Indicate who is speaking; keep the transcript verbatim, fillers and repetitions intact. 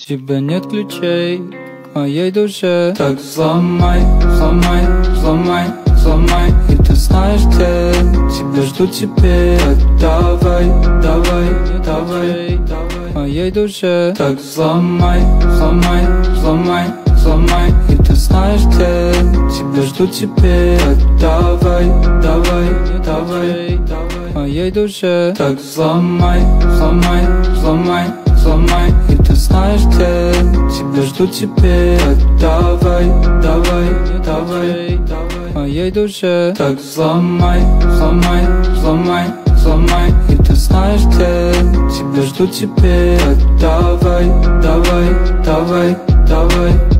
Speaker 1: тебя нет ключей к моей душе. Так взломай, взломай, взломай, взломай. И ты знаешь, где тебя ждут теперь. Так давай, давай, давай, давай, к моей душе. Так взломай, взломай, взломай, взломай. И ты знаешь, где тебя ждут теперь. Так давай, давай, давай, давай, к моей душе. Так взломай, взломай, взломай, взломай. И ты знаешь, где тебя ждут теперь. Так давай, давай, давай, давай, к моей душе. Так взломай, взломай, взломай, взломай. И ты знаешь, где тебя ждут теперь. Так давай, давай, давай, давай.